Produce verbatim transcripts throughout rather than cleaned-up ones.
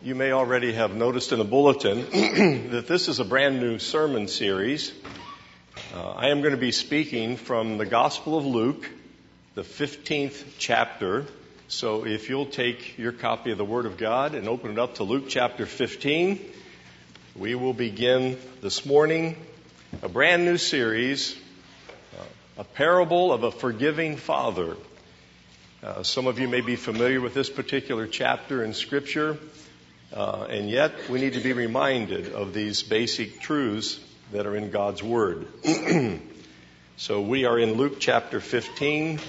You may already have noticed in the bulletin that this is a brand new sermon series. Uh, I am going to be speaking from the Gospel of Luke, the fifteenth chapter. So if you'll take your copy of the Word of God and open it up to Luke chapter fifteen, we will begin this morning a brand new series, uh, a parable of a forgiving father. Uh, some of you may be familiar with this particular chapter in Scripture. Uh, and yet, we need to be reminded of these basic truths that are in God's Word. So we are in Luke chapter fifteen.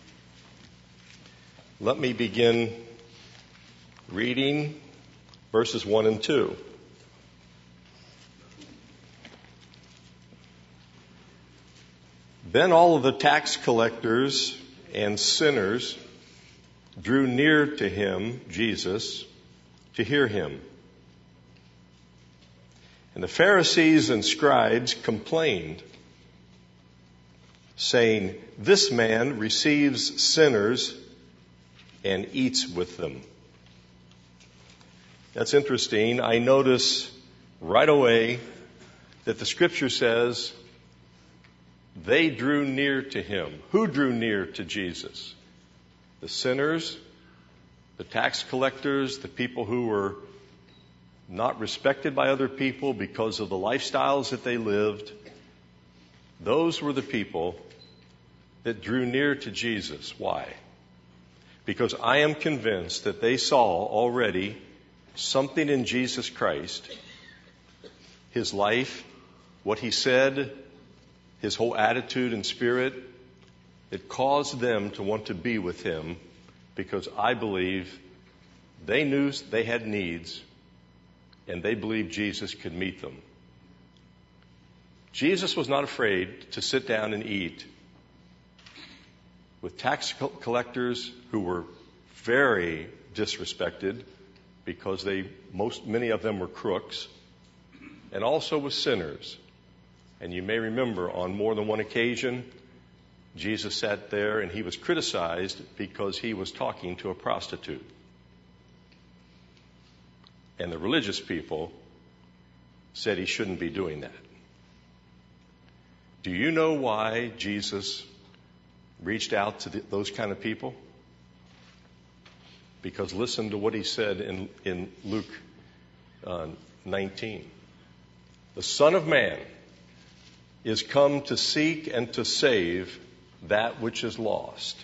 Let me begin reading verses one and two. Then all of the tax collectors and sinners drew near to him, Jesus, to hear him. And the Pharisees and scribes complained, saying, "This man receives sinners and eats with them." That's interesting. I notice right away that the Scripture says they drew near to him. Who drew near to Jesus? The sinners, the tax collectors, the people who were not respected by other people because of the lifestyles that they lived. Those were the people that drew near to Jesus. Why? Because I am convinced that they saw already something in Jesus Christ, his life, what he said, his whole attitude and spirit, that caused them to want to be with him, because I believe they knew they had needs and they believed Jesus could meet them. Jesus was not afraid to sit down and eat with tax collectors who were very disrespected because they most many of them were crooks, and also with sinners. And you may remember on more than one occasion Jesus sat there and he was criticized because he was talking to a prostitute. And the religious people said he shouldn't be doing that. Do you know why Jesus reached out to the, those kind of people? Because listen to what he said in, in Luke uh, nineteen. The Son of Man is come to seek and to save that which is lost.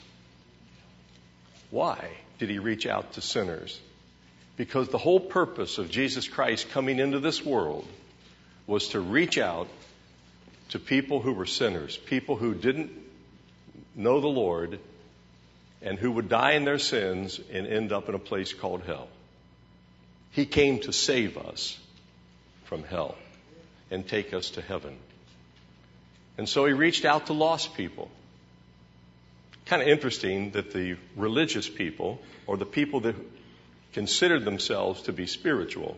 Why did he reach out to sinners? Because the whole purpose of Jesus Christ coming into this world was to reach out to people who were sinners, people who didn't know the Lord and who would die in their sins and end up in a place called hell. He came to save us from hell and take us to heaven. And so he reached out to lost people. Kind of interesting that the religious people, or the people that considered themselves to be spiritual,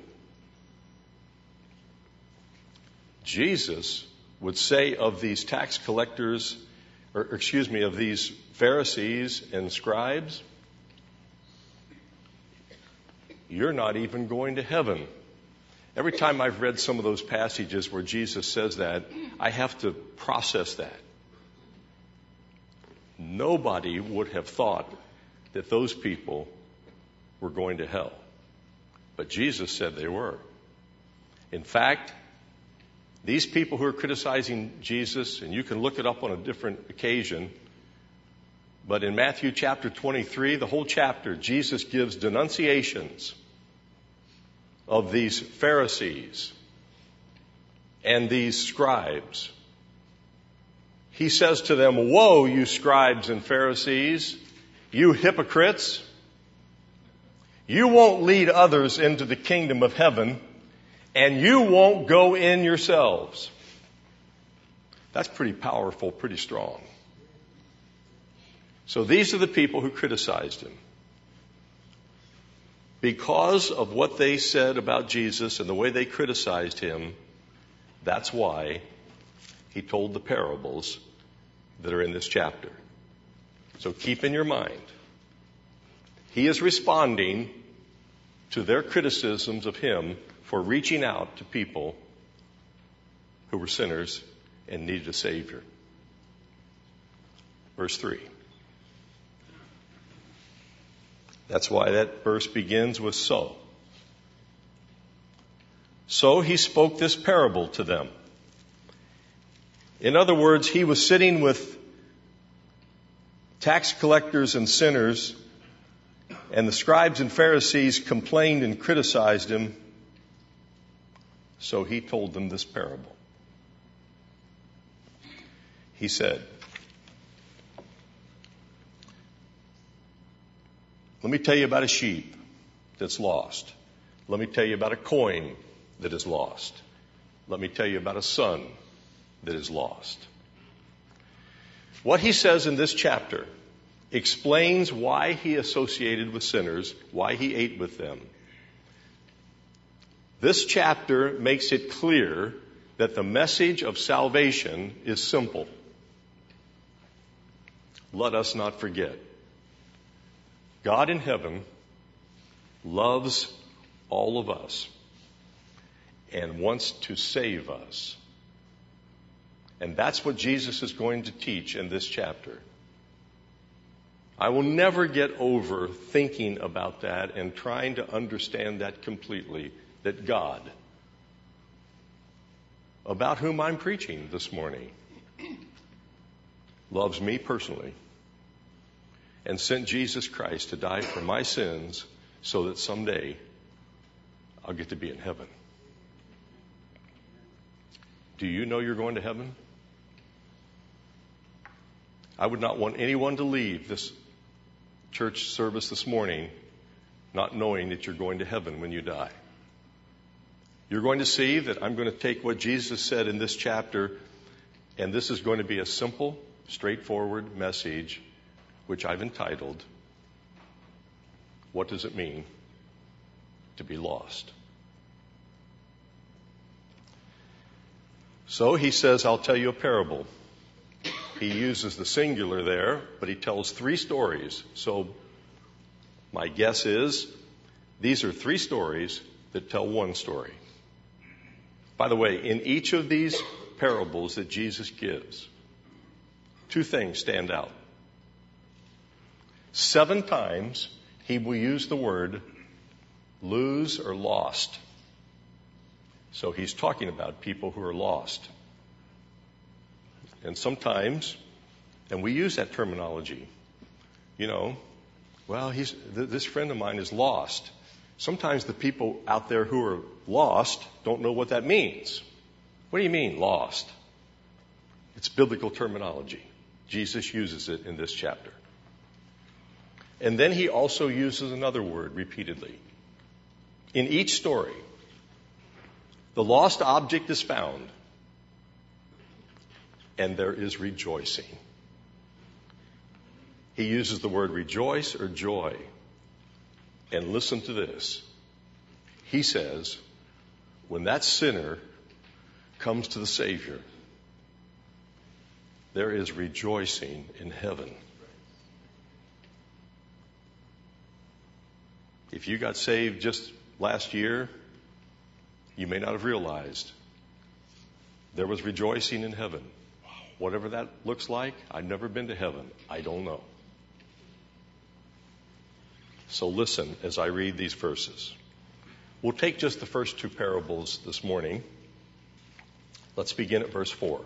Jesus would say of these tax collectors, or excuse me, of these Pharisees and scribes, "You're not even going to heaven." Every time I've read some of those passages where Jesus says that, I have to process that. Nobody would have thought that those people were going to hell. But Jesus said they were. In fact, these people who are criticizing Jesus, and you can look it up on a different occasion, but in Matthew chapter twenty-three, the whole chapter, Jesus gives denunciations of these Pharisees and these scribes. He says to them, "Woe, you scribes and Pharisees, you hypocrites! You won't lead others into the kingdom of heaven, and you won't go in yourselves." That's pretty powerful, pretty strong. So these are the people who criticized him. Because of what they said about Jesus and the way they criticized him, that's why he told the parables that are in this chapter. So keep in your mind, he is responding to their criticisms of him for reaching out to people who were sinners and needed a Savior. Verse three. That's why that verse begins with so. So he spoke this parable to them. In other words, he was sitting with tax collectors and sinners, and the scribes and Pharisees complained and criticized him. So he told them this parable. He said, let me tell you about a sheep that's lost. Let me tell you about a coin that is lost. Let me tell you about a son that is lost. What he says in this chapter explains why he associated with sinners, why he ate with them. This chapter makes it clear that the message of salvation is simple. Let us not forget. God in heaven loves all of us and wants to save us. And that's what Jesus is going to teach in this chapter. I will never get over thinking about that and trying to understand that completely, that God, about whom I'm preaching this morning, loves me personally and sent Jesus Christ to die for my sins so that someday I'll get to be in heaven. Do you know you're going to heaven? I would not want anyone to leave this church service this morning not knowing that you're going to heaven when you die. You're going to see that I'm going to take what Jesus said in this chapter, and this is going to be a simple, straightforward message, which I've entitled, What Does It Mean to Be Lost? So he says, I'll tell you a parable. He uses the singular there, but he tells three stories. So my guess is these are three stories that tell one story. By the way, in each of these parables that Jesus gives, two things stand out. Seven times he will use the word lose or lost. So he's talking about people who are lost. And sometimes, and we use that terminology, you know, well, he's, th- this friend of mine is lost. Sometimes the people out there who are lost don't know what that means. What do you mean, lost? It's biblical terminology. Jesus uses it in this chapter. And then he also uses another word repeatedly. In each story, the lost object is found, and there is rejoicing. He uses the word rejoice or joy. And listen to this. He says, when that sinner comes to the Savior, there is rejoicing in heaven. If you got saved just last year, you may not have realized there was rejoicing in heaven. Whatever that looks like, I've never been to heaven. I don't know. So listen as I read these verses. We'll take just the first two parables this morning. Let's begin at verse four.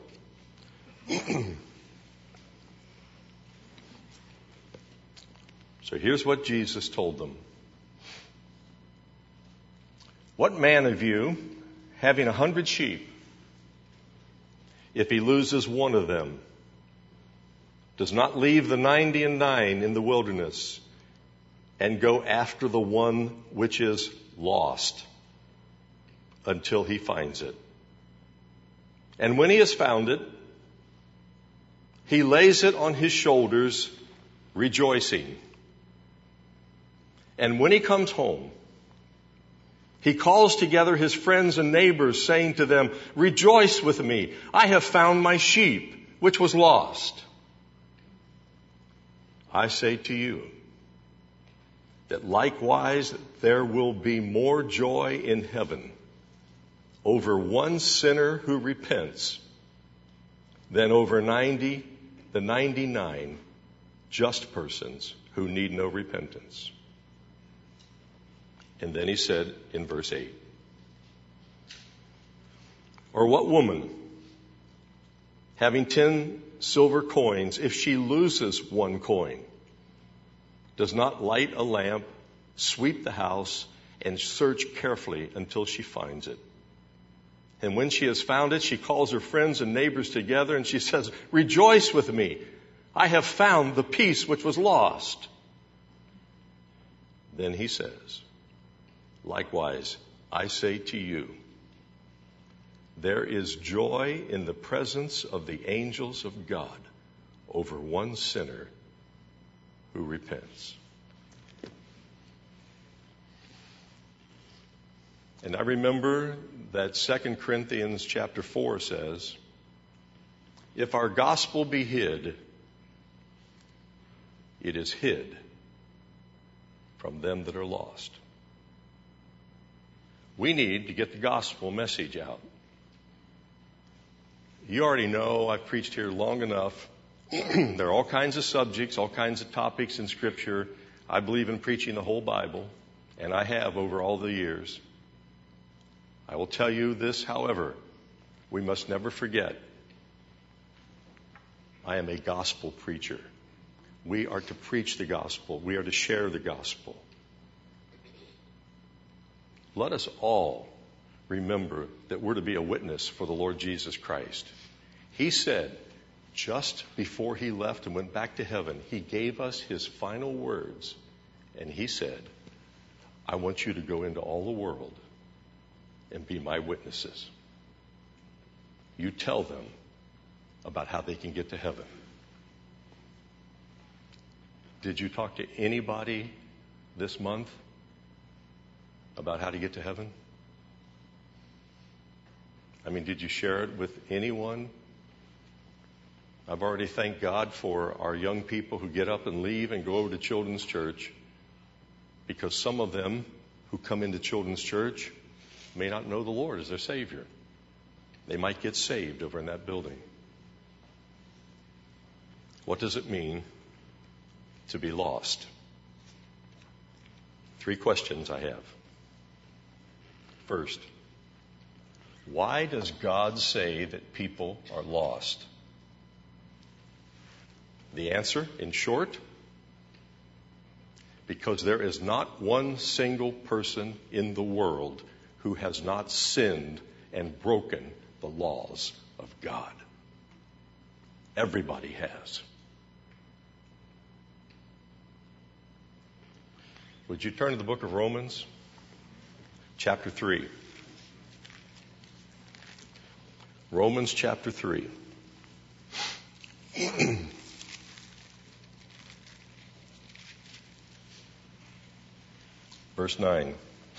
So here's what Jesus told them. What man of you, having a hundred sheep, if he loses one of them, does not leave the ninety and nine in the wilderness and go after the one which is lost until he finds it? And when he has found it, he lays it on his shoulders, rejoicing. And when he comes home, he calls together his friends and neighbors, saying to them, rejoice with me. I have found my sheep, which was lost. I say to you, that likewise there will be more joy in heaven over one sinner who repents than over ninety, the ninety-nine just persons who need no repentance. And then he said in verse eight, or what woman, having ten silver coins, if she loses one coin, does not light a lamp, sweep the house, and search carefully until she finds it? And when she has found it, she calls her friends and neighbors together and she says, rejoice with me. I have found the piece which was lost. Then he says, likewise, I say to you, there is joy in the presence of the angels of God over one sinner who repents. And I remember that Second Corinthians chapter four says, if our gospel be hid, it is hid from them that are lost. We need to get the gospel message out. You already know I've preached here long enough. There are all kinds of subjects, all kinds of topics in Scripture. I believe in preaching the whole Bible, and I have over all the years. I will tell you this, however, we must never forget, I am a gospel preacher. We are to preach the gospel. We are to share the gospel. Let us all remember that we're to be a witness for the Lord Jesus Christ. He said, just before he left and went back to heaven, he gave us his final words. And he said, I want you to go into all the world and be my witnesses. You tell them about how they can get to heaven. Did you talk to anybody this month about how to get to heaven? I mean, did you share it with anyone? I've already thanked God for our young people who get up and leave and go over to Children's Church, because some of them who come into Children's Church may not know the Lord as their Savior. They might get saved over in that building. What does it mean to be lost? Three questions I have. First, why does God say that people are lost? The answer, in short, because there is not one single person in the world who has not sinned and broken the laws of God. Everybody has. Would you turn to the book of Romans, chapter three? Romans chapter three. Verse nine.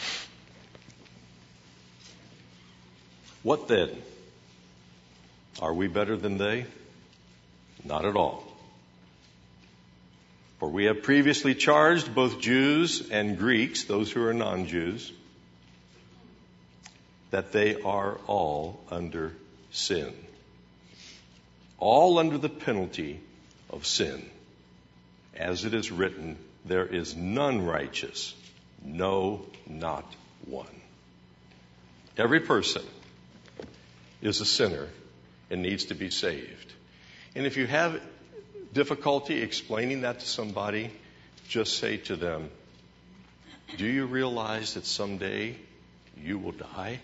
What then? Are we better than they? Not at all. For we have previously charged both Jews and Greeks, those who are non-Jews, that they are all under sin. All under the penalty of sin. As it is written, there is none righteous, no, not one. Every person is a sinner and needs to be saved. And if you have difficulty explaining that to somebody, just say to them, do you realize that someday you will die?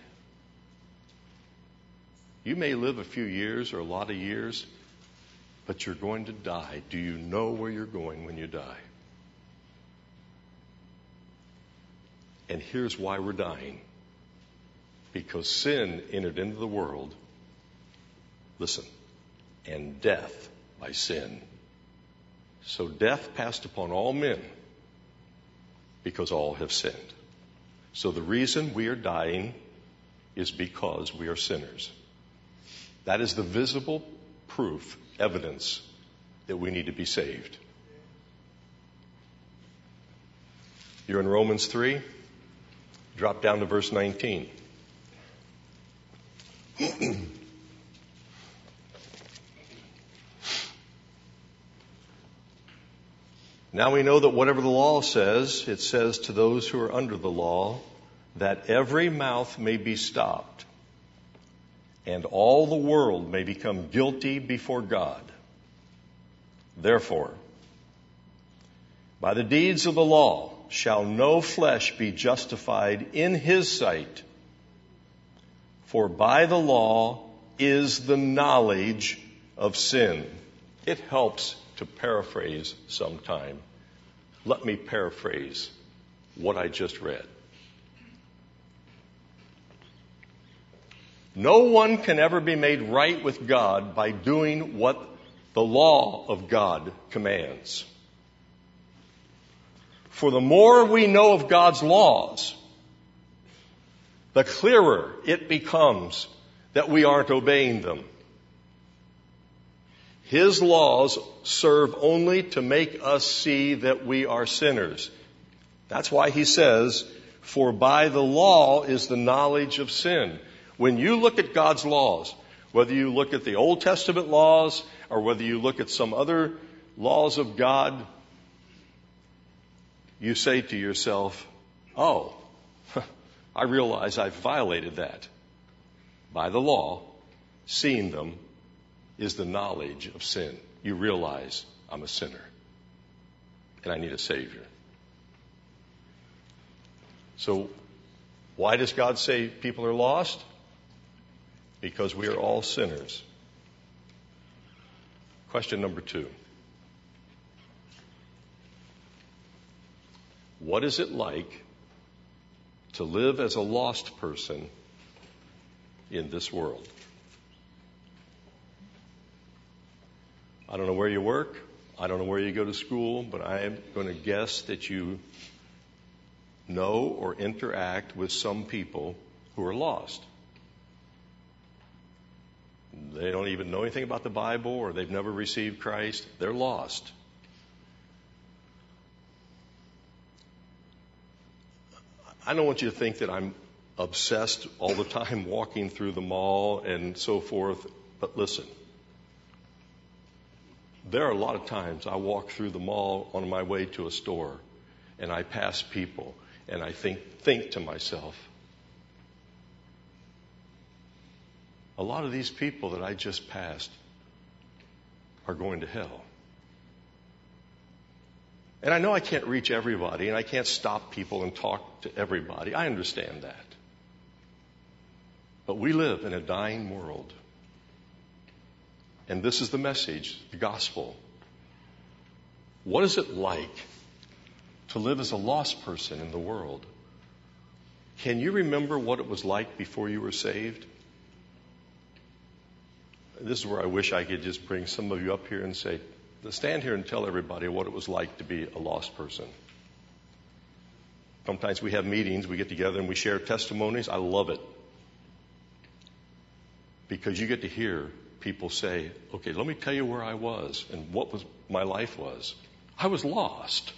You may live a few years or a lot of years, but you're going to die. Do you know where you're going when you die? And here's why we're dying. Because sin entered into the world, listen, and death by sin. So death passed upon all men because all have sinned. So the reason we are dying is because we are sinners. That is the visible proof, evidence that we need to be saved. You're in Romans three. Drop down to verse nineteen. Now we know that whatever the law says, it says to those who are under the law, that every mouth may be stopped, and all the world may become guilty before God. Therefore, by the deeds of the law shall no flesh be justified in his sight, for by the law is the knowledge of sin. It helps to paraphrase sometime. Let me paraphrase what I just read. No one can ever be made right with God by doing what the law of God commands. For the more we know of God's laws, the clearer it becomes that we aren't obeying them. His laws serve only to make us see that we are sinners. That's why he says, for by the law is the knowledge of sin. When you look at God's laws, whether you look at the Old Testament laws or whether you look at some other laws of God, you say to yourself, oh, I realize I've violated that. By the law, seeing them is the knowledge of sin. You realize I'm a sinner and I need a Savior. So why does God say people are lost? Because we are all sinners. Question number two. What is it like to live as a lost person in this world? I don't know where you work. I don't know where you go to school, but I am going to guess that you know or interact with some people who are lost. They don't even know anything about the Bible, or they've never received Christ. They're lost. I don't want you to think that I'm obsessed all the time walking through the mall and so forth, but listen. There are a lot of times I walk through the mall on my way to a store and I pass people and I think, think to myself, a lot of these people that I just passed are going to hell. And I know I can't reach everybody and I can't stop people and talk to everybody. I understand that. But we live in a dying world. And this is the message, the gospel. What is it like to live as a lost person in the world? Can you remember what it was like before you were saved? This is where I wish I could just bring some of you up here and say, stand here and tell everybody what it was like to be a lost person. Sometimes we have meetings, we get together and we share testimonies. I love it. Because you get to hear people say, okay, let me tell you where I was and what was my life was. I was lost.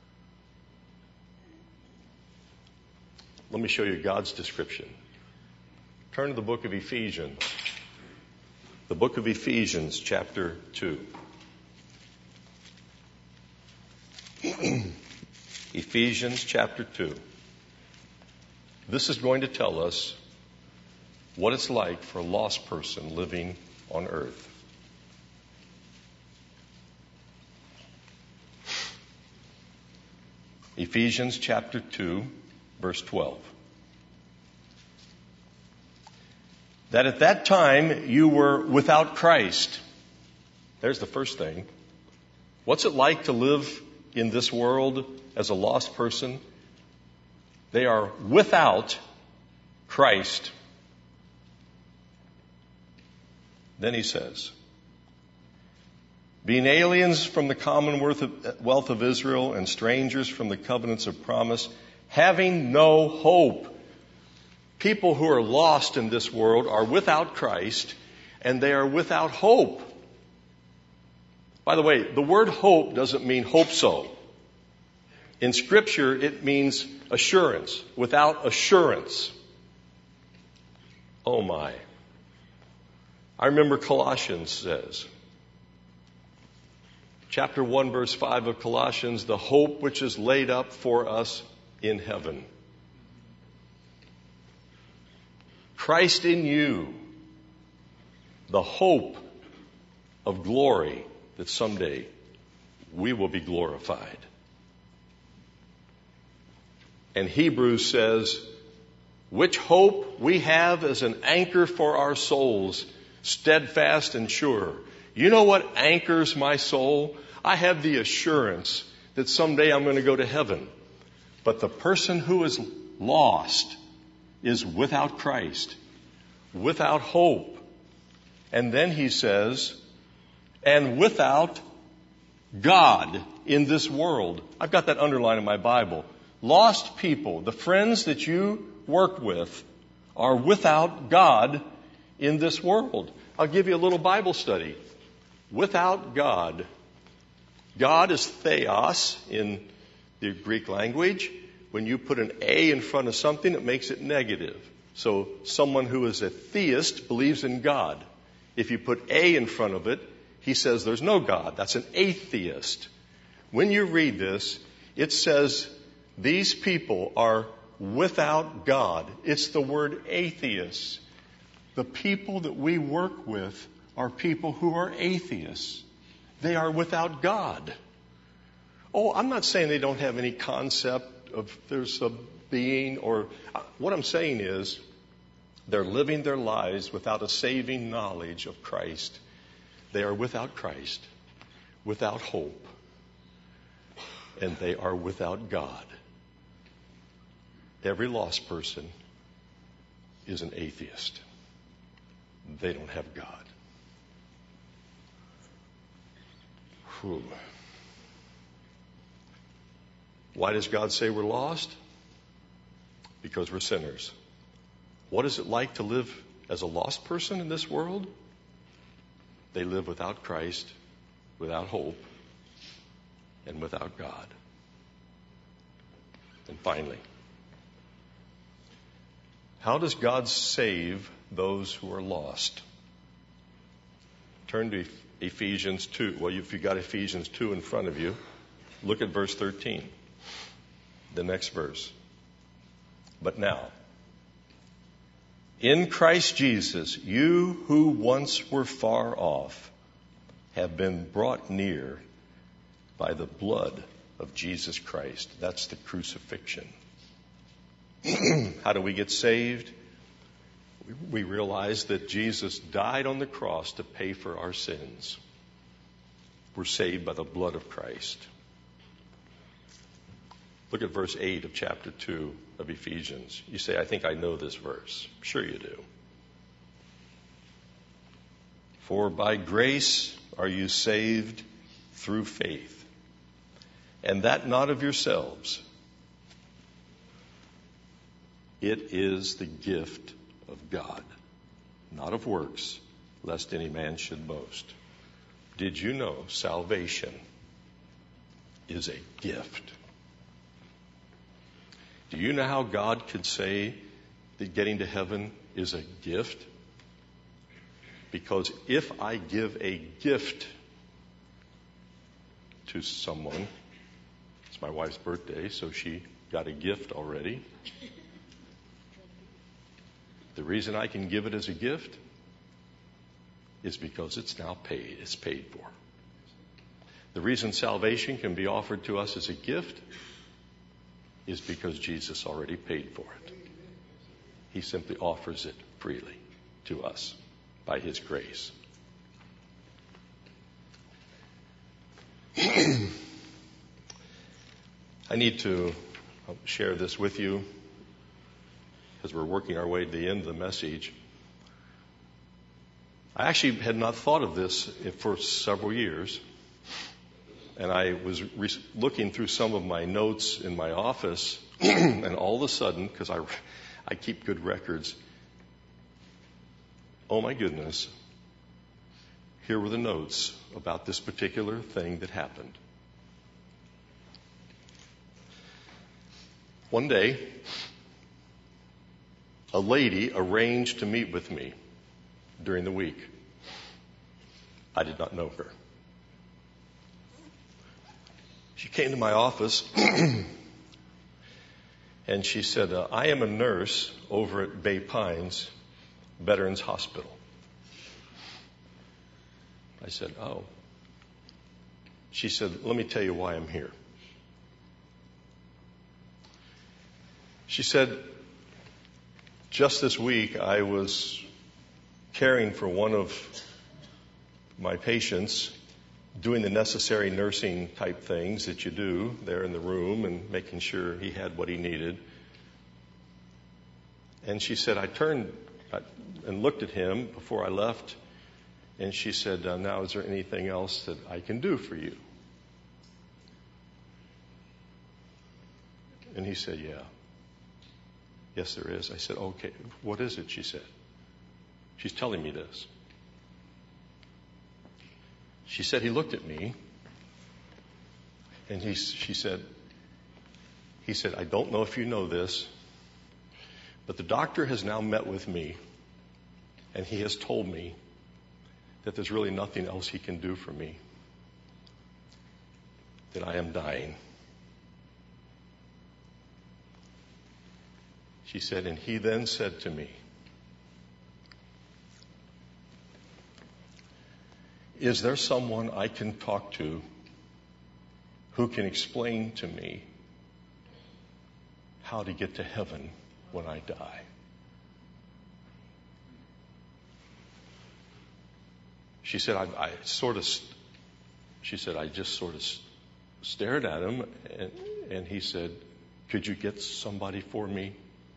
Let me show you God's description. Turn to the book of Ephesians. The book of Ephesians, chapter two. Ephesians, chapter two. This is going to tell us what it's like for a lost person living on earth. Ephesians chapter two, verse twelve. That at that time you were without Christ. There's the first thing. What's it like to live in this world as a lost person? They are without Christ. Then he says, being aliens from the commonwealth of Israel and strangers from the covenants of promise, having no hope. People who are lost in this world are without Christ and they are without hope. By the way, the word hope doesn't mean hope so. In Scripture, it means assurance. Without assurance. Oh my. I remember Colossians says, chapter one, verse five of Colossians, the hope which is laid up for us in heaven. Christ in you, the hope of glory that someday we will be glorified. And Hebrews says, which hope we have as an anchor for our souls, steadfast and sure. You know what anchors my soul? I have the assurance that someday I'm going to go to heaven. But the person who is lost is without Christ, without hope. And then he says, and without God in this world. I've got that underlined in my Bible. Lost people, the friends that you work with, are without God in this world. I'll give you a little Bible study. Without God. God is theos in the Greek language. When you put an A in front of something, it makes it negative. So someone who is a theist believes in God. If you put A in front of it, he says there's no God. That's an atheist. When you read this, it says these people are without God. It's the word atheists. The people that we work with are people who are atheists. They are without God. Oh, I'm not saying they don't have any concept of there's a being, or what I'm saying is they're living their lives without a saving knowledge of Christ. They are without Christ, without hope, and they are without God. Every lost person is an atheist. They don't have God. Whew. Why does God say we're lost? Because we're sinners. What is it like to live as a lost person in this world? They live without Christ, without hope, and without God. And finally, how does God save those who are lost? Turn to Ephesians two. Well, if you've got Ephesians two in front of you, look at verse thirteen. The next verse. But now, in Christ Jesus, you who once were far off have been brought near by the blood of Jesus Christ. That's the crucifixion. How do we get saved? We realize that Jesus died on the cross to pay for our sins. We're saved by the blood of Christ. Look at verse eight of chapter two of Ephesians. You say, I think I know this verse. Sure you do. For by grace are you saved through faith, and that not of yourselves. It is the gift of God, not of works, lest any man should boast. Did you know salvation is a gift? Do you know how God could say that getting to heaven is a gift? Because if I give a gift to someone, it's my wife's birthday, so she got a gift already. The reason I can give it as a gift is because it's now paid. It's paid for. The reason salvation can be offered to us as a gift is because Jesus already paid for it. He simply offers it freely to us by His grace. I need to share this with you as we're working our way to the end of the message. I actually had not thought of this for several years. And I was re- looking through some of my notes in my office, and all of a sudden, because I, I keep good records, oh my goodness, here were the notes about this particular thing that happened. One day, a lady arranged to meet with me during the week. I did not know her. She came to my office and she said, uh, I am a nurse over at Bay Pines Veterans Hospital. I said, oh. She said, let me tell you why I'm here. She said, just this week I was caring for one of my patients, doing the necessary nursing type things that you do there in the room and making sure he had what he needed. And she said, I turned and looked at him before I left, and she said, uh, now is there anything else that I can do for you? And he said, yeah. Yes, there is. I said, okay, what is it? She said. She's telling me this. She said, he looked at me and he, she said, he said, I don't know if you know this, but the doctor has now met with me and he has told me that there's really nothing else he can do for me, that I am dying. She said, and he then said to me, is there someone I can talk to who can explain to me how to get to heaven when I die? She said, I, I sort of, she said, I just sort of stared at him and, and he said, could you get somebody for me?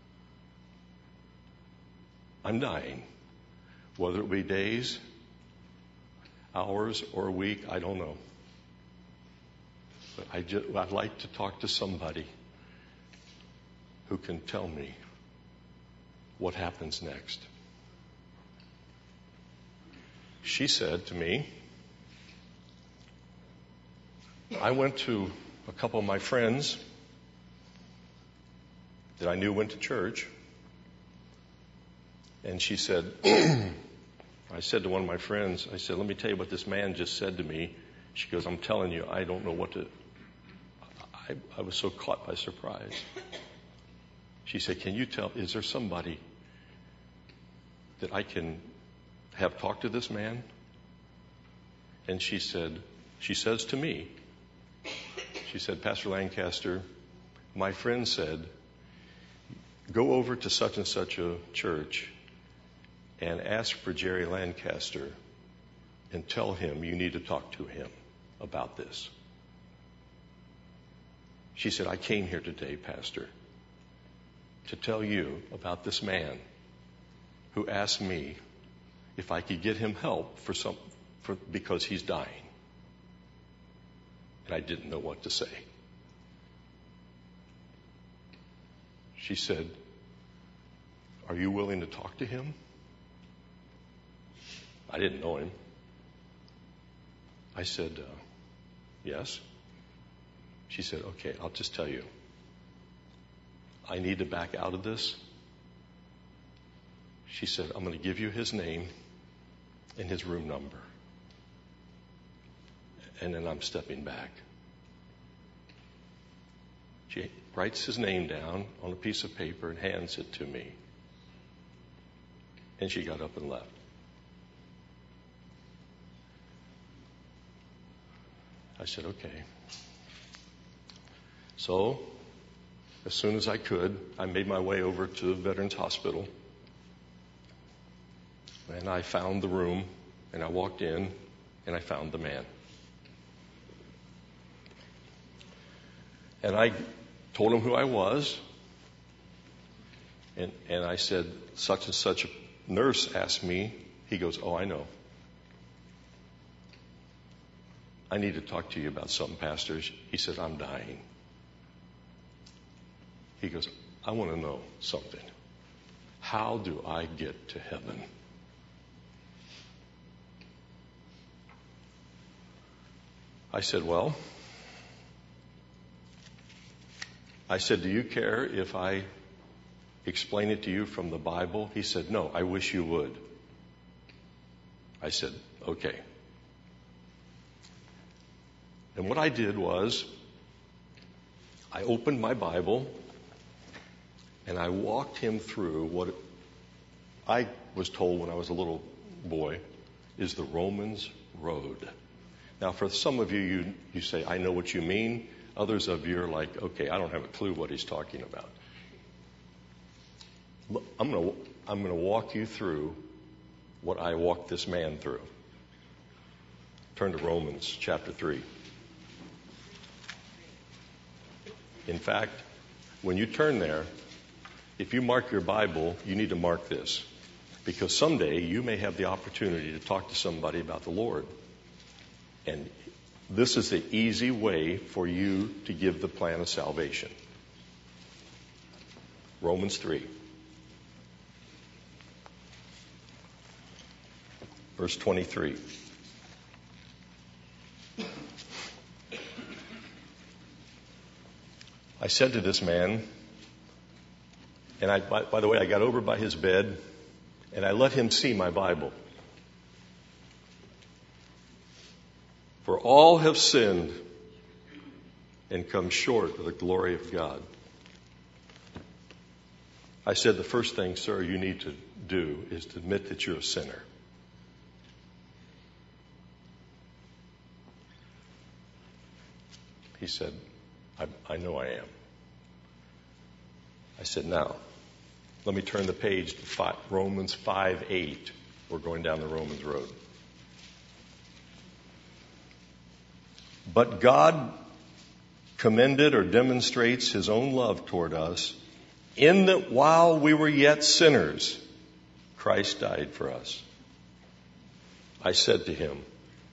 I'm dying. Whether it be days, hours, or a week, I don't know. But I just, I'd like to talk to somebody who can tell me what happens next. She said to me, I went to a couple of my friends that I knew went to church, and she said, I said to one of my friends, I said, let me tell you what this man just said to me. She goes, I'm telling you, I don't know what to, I, I was so caught by surprise. She said, can you tell, is there somebody that I can have talk to this man? And she said, she says to me, she said, Pastor Lancaster, my friend said, go over to such and such a church and ask for Jerry Lancaster and tell him you need to talk to him about this. She said, I came here today, Pastor, to tell you about this man who asked me if I could get him help for some, for, because he's dying. And I didn't know what to say. She said, are you willing to talk to him? I didn't know him. I said, uh, yes. She said, okay, I'll just tell you. I need to back out of this. She said, I'm going to give you his name and his room number. And then I'm stepping back. She writes his name down on a piece of paper and hands it to me. And she got up and left. I said, okay. So, as soon as I could, I made my way over to Veterans Hospital. And I found the room, and I walked in, and I found the man. And I told him who I was, and, and I said, such and such a nurse asked me. He goes, oh, I know. I need to talk to you about something, Pastor. He said, I'm dying. He goes, I want to know something. How do I get to heaven? I said, well, I said, do you care if I explain it to you from the Bible? He said, no, I wish you would. I said, okay. And what I did was, I opened my Bible and I walked him through what I was told when I was a little boy is the Romans road. Now, for some of you, you, you say, I know what you mean. Others of you are like, okay, I don't have a clue what he's talking about. I'm going to I'm going to walk you through what I walked this man through. Turn to Romans chapter three. In fact, when you turn there, if you mark your Bible, you need to mark this. Because someday you may have the opportunity to talk to somebody about the Lord. And this is the easy way for you to give the plan of salvation. Romans three. Verse twenty-three. I said to this man, and I, by, by the way, I got over by his bed, and I let him see my Bible. For all have sinned and come short of the glory of God. I said, the first thing, sir, you need to do is to admit that you're a sinner. He said, I, I know I am. I said, now, let me turn the page to five, Romans five eight. We're going down the Romans road. But God commended or demonstrates his own love toward us in that while we were yet sinners, Christ died for us. I said to him,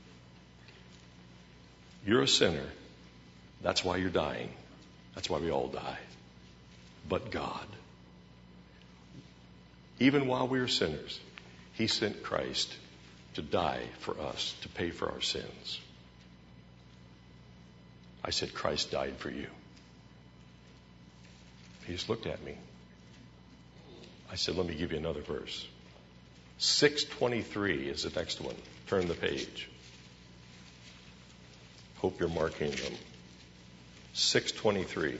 you're a sinner. That's why you're dying. That's why we all die. But God, even while we were sinners, he sent Christ to die for us, to pay for our sins. I said, Christ died for you. He just looked at me. I said, let me give you another verse. six twenty-three is the next one. Turn the page. Hope you're marking them. six twenty-three.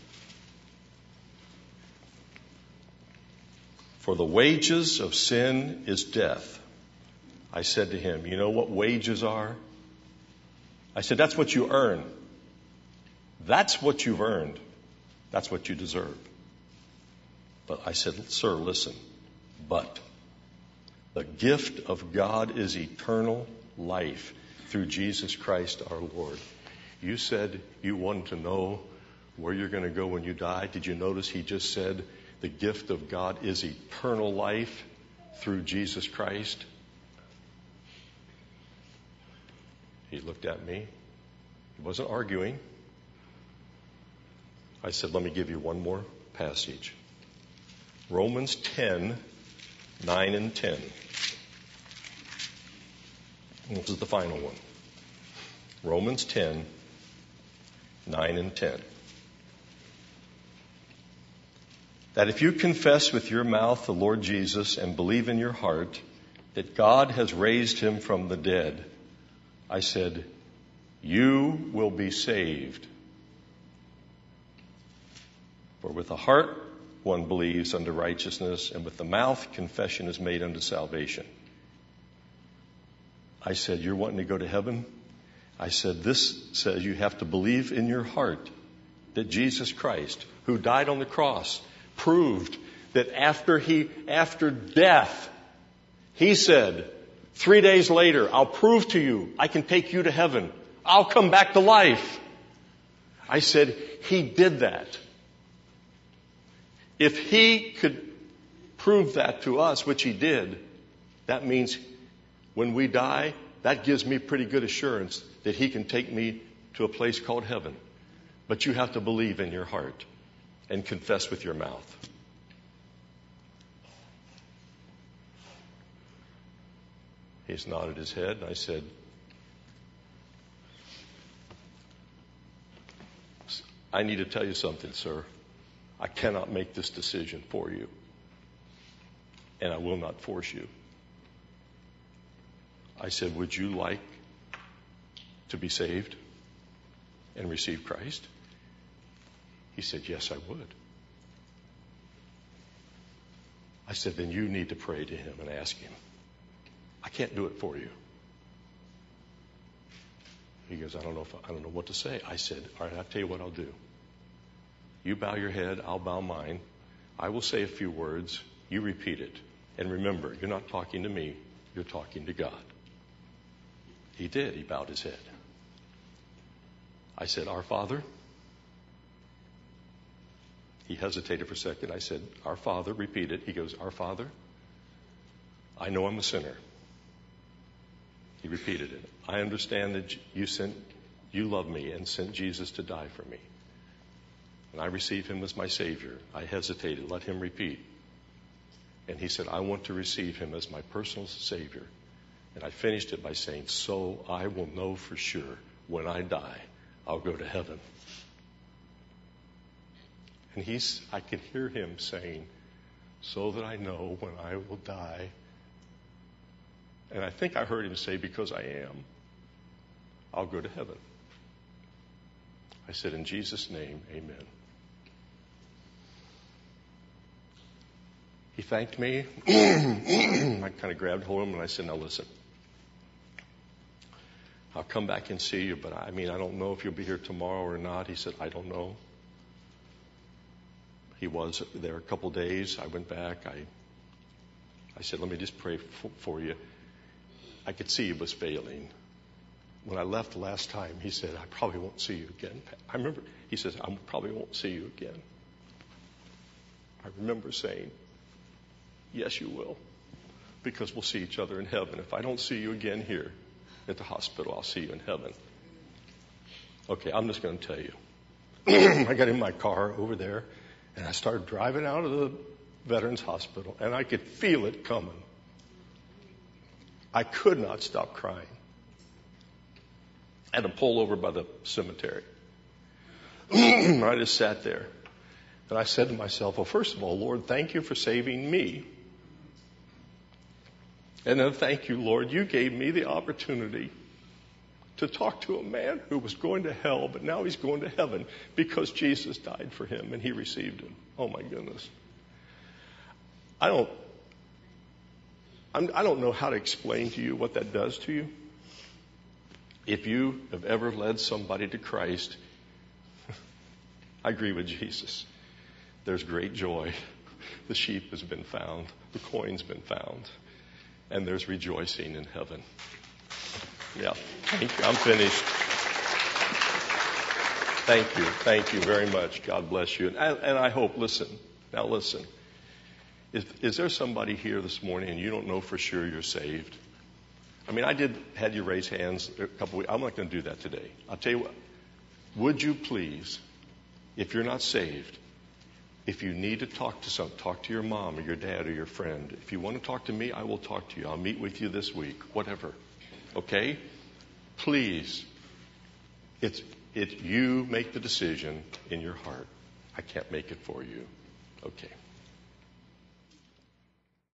For the wages of sin is death. I said to him, you know what wages are? I said, that's what you earn. That's what you've earned. That's what you deserve. But I said, sir, listen. But the gift of God is eternal life through Jesus Christ our Lord. You said you wanted to know where you're going to go when you die. Did you notice he just said the gift of God is eternal life through Jesus Christ? He looked at me. He wasn't arguing. I said, let me give you one more passage. Romans ten, nine and ten. This is the final one. Romans ten, nine and ten. That if you confess with your mouth the Lord Jesus and believe in your heart that God has raised him from the dead, I said, you will be saved. For with the heart one believes unto righteousness, and with the mouth confession is made unto salvation. I said, you're wanting to go to heaven? I said, this says you have to believe in your heart that Jesus Christ, who died on the cross, proved that after he, after death, he said, three days later, I'll prove to you, I can take you to heaven. I'll come back to life. I said, he did that. If he could prove that to us, which he did, that means when we die, that gives me pretty good assurance that he can take me to a place called heaven. But you have to believe in your heart and confess with your mouth. He's nodded his head, and I said, I need to tell you something, sir. I cannot make this decision for you. And I will not force you. I said, would you like to be saved and receive Christ? He said, yes, I would. I said, then you need to pray to him and ask him. I can't do it for you. He goes, I don't know if I don't know what to say. I said, all right, I'll tell you what I'll do. You bow your head, I'll bow mine. I will say a few words. You repeat it. And remember, you're not talking to me. You're talking to God. He did. He bowed his head. I said, Our Father. He hesitated for a second. I said, Our Father. Repeat it. He goes, Our Father. I know I'm a sinner. He repeated it. I understand that you sent, you love me and sent Jesus to die for me. And I receive him as my Savior. I hesitated. Let him repeat. And he said, I want to receive him as my personal Savior. And I finished it by saying, so I will know for sure when I die, I'll go to heaven. And he's, I can hear him saying, so that I know when I will die. And I think I heard him say, because I am, I'll go to heaven. I said, in Jesus' name, amen. He thanked me. I kind of grabbed hold of him and I said, now listen, I'll come back and see you, but I mean, I don't know if you'll be here tomorrow or not. He said, I don't know. He was there a couple days. I went back. I, I said, let me just pray for, for you. I could see he was failing. When I left the last time, he said, I probably won't see you again. I remember, he says, I probably won't see you again. I remember saying, yes, you will, because we'll see each other in heaven. If I don't see you again here at the hospital, I'll see you in heaven. Okay, I'm just going to tell you. I got in my car over there, and I started driving out of the Veterans Hospital, and I could feel it coming. I could not stop crying. I had to pull over by the cemetery. I just sat there. And I said to myself, well, first of all, Lord, thank you for saving me. And then thank you, Lord, you gave me the opportunity to talk to a man who was going to hell, but now he's going to heaven because Jesus died for him and he received him. Oh, my goodness. I don't, I'm, I don't know how to explain to you what that does to you. If you have ever led somebody to Christ, I agree with Jesus. There's great joy. The sheep has been found. The coin's been found. And there's rejoicing in heaven. Yeah, thank you. I'm finished. Thank you. Thank you very much. God bless you. And I, and I hope, listen, now listen. Is, is there somebody here this morning and you don't know for sure you're saved? I mean, I did had you raise hands a couple weeks. I'm not going to do that today. I'll tell you what. Would you please, if you're not saved, if you need to talk to some, talk to your mom or your dad or your friend. If you want to talk to me, I will talk to you. I'll meet with you this week, whatever. Okay? Please. It's, it, you make the decision in your heart. I can't make it for you. Okay.